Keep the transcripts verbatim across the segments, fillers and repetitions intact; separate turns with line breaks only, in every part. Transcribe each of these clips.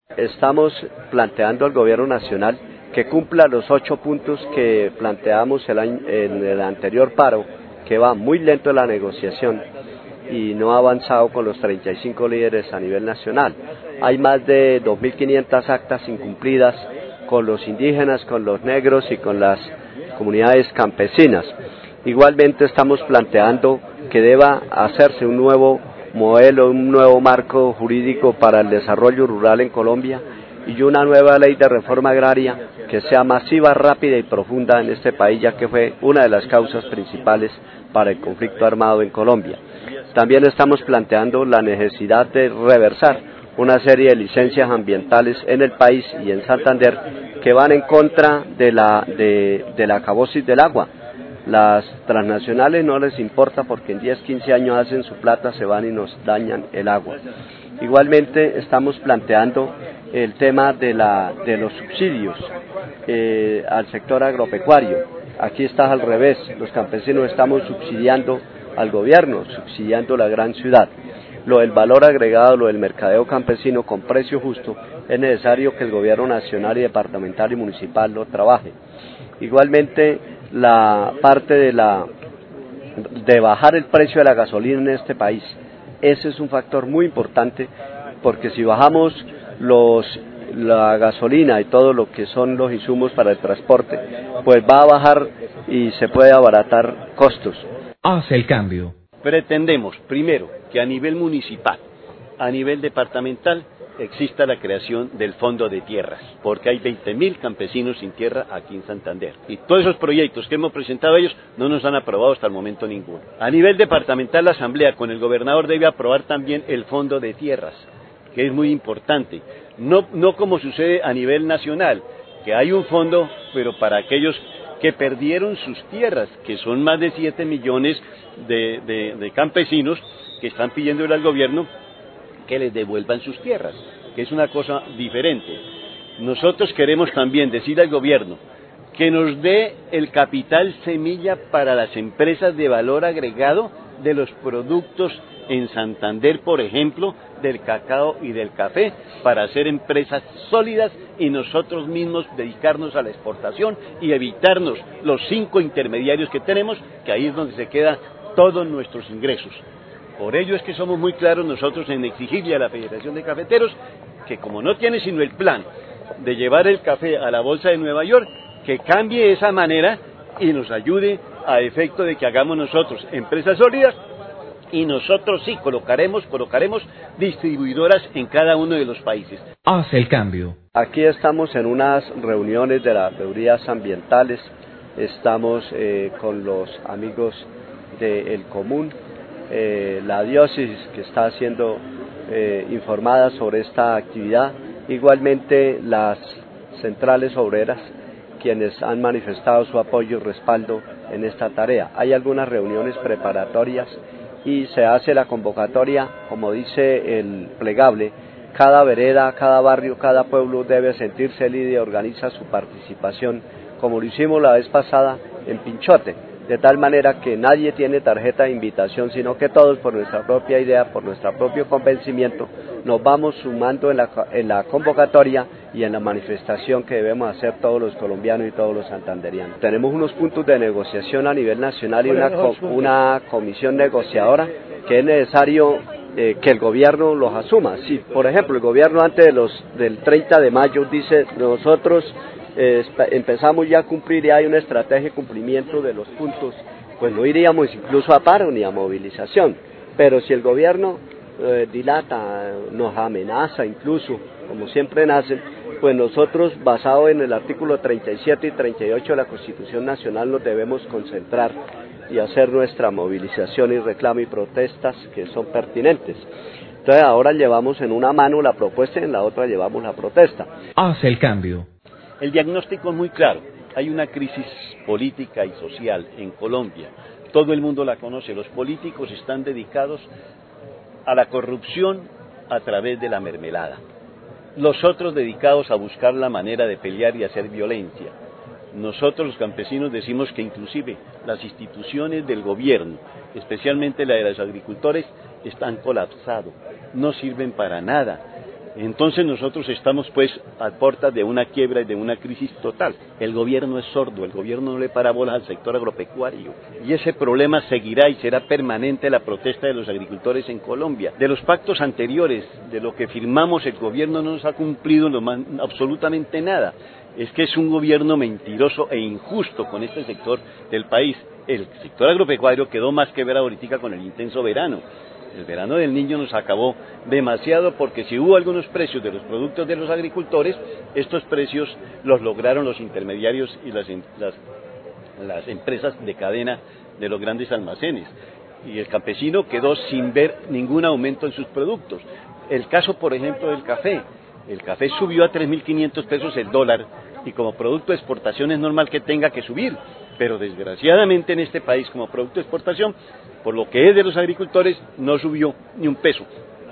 Estamos planteando al gobierno nacional que cumpla los ocho puntos que planteamos el año, en el anterior paro, que va muy lento en la negociación y no ha avanzado con los treinta y cinco líderes a nivel nacional. Hay más de dos mil quinientas actas incumplidas con los indígenas, con los negros y con las comunidades campesinas. Igualmente estamos planteando que deba hacerse un nuevo modelo, un nuevo marco jurídico para el desarrollo rural en Colombia y una nueva ley de reforma agraria que sea masiva, rápida y profunda en este país, ya que fue una de las causas principales para el conflicto armado en Colombia. También estamos planteando la necesidad de reversar una serie de licencias ambientales en el país y en Santander que van en contra de la, de, de la acabosis del agua. Las transnacionales no les importa porque en diez, quince años hacen su plata, se van y nos dañan el agua. Igualmente estamos planteando el tema de, la, de los subsidios eh, al sector agropecuario. Aquí está al revés, los campesinos estamos subsidiando al gobierno, subsidiando la gran ciudad. Lo del valor agregado, lo del mercadeo campesino con precio justo, es necesario que el gobierno nacional y departamental y municipal lo trabaje. Igualmente, la parte de, la, de bajar el precio de la gasolina en este país, ese es un factor muy importante, porque si bajamos los, la gasolina y todo lo que son los insumos para el transporte, pues va a bajar y se puede abaratar costos.
Hace el cambio.
Pretendemos, primero, que a nivel municipal, a nivel departamental, exista la creación del Fondo de Tierras, porque hay veinte mil campesinos sin tierra aquí en Santander. Y todos esos proyectos que hemos presentado a ellos no nos han aprobado hasta el momento ninguno. A nivel departamental, la Asamblea con el gobernador debe aprobar también el Fondo de Tierras, que es muy importante. No, no como sucede a nivel nacional, que hay un fondo, pero para aquellos que perdieron sus tierras, que son más de siete millones de, de, de campesinos que están pidiéndole al gobierno que les devuelvan sus tierras, que es una cosa diferente. Nosotros queremos también decir al gobierno que nos dé el capital semilla para las empresas de valor agregado de los productos en Santander, por ejemplo, del cacao y del café, para hacer empresas sólidas y nosotros mismos dedicarnos a la exportación y evitarnos los cinco intermediarios que tenemos, que ahí es donde se quedan todos nuestros ingresos. Por ello es que somos muy claros nosotros en exigirle a la Federación de Cafeteros que, como no tiene sino el plan de llevar el café a la Bolsa de Nueva York, que cambie esa manera y nos ayude a efecto de que hagamos nosotros empresas sólidas y nosotros sí colocaremos, colocaremos distribuidoras en cada uno de los países.
Hace el cambio.
Aquí estamos en unas reuniones de las veedurías ambientales, estamos eh, con los amigos del Común, eh, la diócesis que está siendo eh, informada sobre esta actividad, igualmente las centrales obreras, quienes han manifestado su apoyo y respaldo en esta tarea. Hay algunas reuniones preparatorias y se hace la convocatoria, como dice el plegable, cada vereda, cada barrio, cada pueblo debe sentirse líder y organiza su participación, como lo hicimos la vez pasada en Pinchote, de tal manera que nadie tiene tarjeta de invitación, sino que todos por nuestra propia idea, por nuestro propio convencimiento, nos vamos sumando en la, en la convocatoria y en la manifestación que debemos hacer todos los colombianos y todos los santanderianos. Tenemos unos puntos de negociación a nivel nacional y una, una comisión negociadora que es necesario eh, que el gobierno los asuma. Si, por ejemplo, el gobierno antes de los, del treinta de mayo dice, nosotros eh, empezamos ya a cumplir y hay una estrategia de cumplimiento de los puntos, pues no iríamos incluso a paro ni a movilización. Pero si el gobierno eh, dilata, nos amenaza incluso, como siempre nacen, pues nosotros, basado en el artículo treinta y siete y treinta y ocho de la Constitución Nacional, nos debemos concentrar y hacer nuestra movilización y reclamo y protestas que son pertinentes. Entonces ahora llevamos en una mano la propuesta y en la otra llevamos la protesta.
Hace el cambio.
El diagnóstico es muy claro. Hay una crisis política y social en Colombia. Todo el mundo la conoce. Los políticos están dedicados a la corrupción a través de la mermelada. Los otros dedicados a buscar la manera de pelear y hacer violencia. Nosotros los campesinos decimos que inclusive las instituciones del gobierno, especialmente la de los agricultores, están colapsados, no sirven para nada. Entonces nosotros estamos pues a puertas de una quiebra y de una crisis total. El gobierno es sordo, el gobierno no le para bolas al sector agropecuario y ese problema seguirá y será permanente la protesta de los agricultores en Colombia. De los pactos anteriores, de lo que firmamos, el gobierno no nos ha cumplido lo más, absolutamente nada. Es que es un gobierno mentiroso e injusto con este sector del país. El sector agropecuario quedó más que ver ahorita con el intenso verano. El verano del Niño nos acabó demasiado porque si hubo algunos precios de los productos de los agricultores, estos precios los lograron los intermediarios y las, las, las empresas de cadena de los grandes almacenes. Y el campesino quedó sin ver ningún aumento en sus productos. El caso, por ejemplo, del café. El café subió a tres mil quinientos pesos el dólar y como producto de exportación es normal que tenga que subir. Pero desgraciadamente en este país como producto de exportación, por lo que es de los agricultores, no subió ni un peso.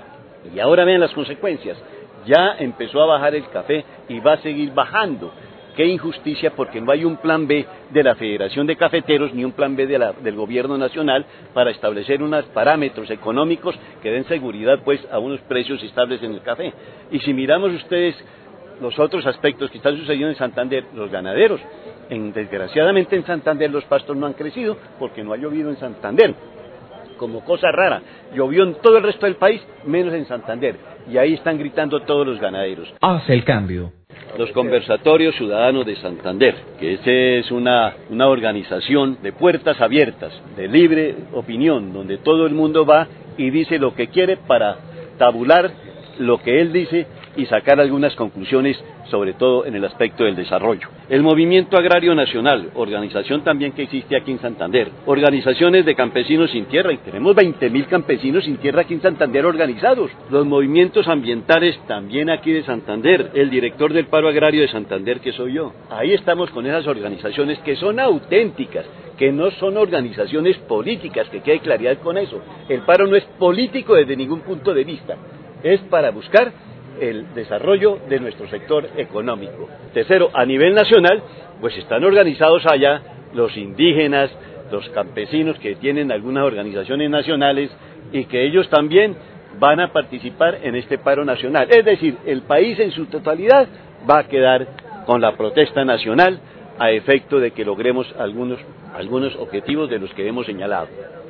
Y ahora vean las consecuencias, ya empezó a bajar el café y va a seguir bajando. Qué injusticia porque no hay un plan B de la Federación de Cafeteros ni un plan B de la, del Gobierno Nacional para establecer unos parámetros económicos que den seguridad pues a unos precios estables en el café. Y si miramos ustedes los otros aspectos que están sucediendo en Santander, los ganaderos, en, desgraciadamente en Santander los pastos no han crecido porque no ha llovido en Santander. Como cosa rara, llovió en todo el resto del país, menos en Santander. Y ahí están gritando todos los ganaderos.
Haz el cambio.
Los Conversatorios Ciudadanos de Santander, que ese es una, una organización de puertas abiertas, de libre opinión, donde todo el mundo va y dice lo que quiere para tabular lo que él dice y sacar algunas conclusiones, sobre todo en el aspecto del desarrollo. El Movimiento Agrario Nacional, organización también que existe aquí en Santander, organizaciones de campesinos sin tierra, y tenemos veinte mil campesinos sin tierra aquí en Santander organizados. Los movimientos ambientales también aquí de Santander, el director del Paro Agrario de Santander, que soy yo. Ahí estamos con esas organizaciones que son auténticas, que no son organizaciones políticas, que quede claridad con eso. El paro no es político desde ningún punto de vista, es para buscar el desarrollo de nuestro sector económico. Tercero, a nivel nacional, pues están organizados allá los indígenas, los campesinos que tienen algunas organizaciones nacionales y que ellos también van a participar en este paro nacional. Es decir, el país en su totalidad va a quedar con la protesta nacional a efecto de que logremos algunos, algunos objetivos de los que hemos señalado.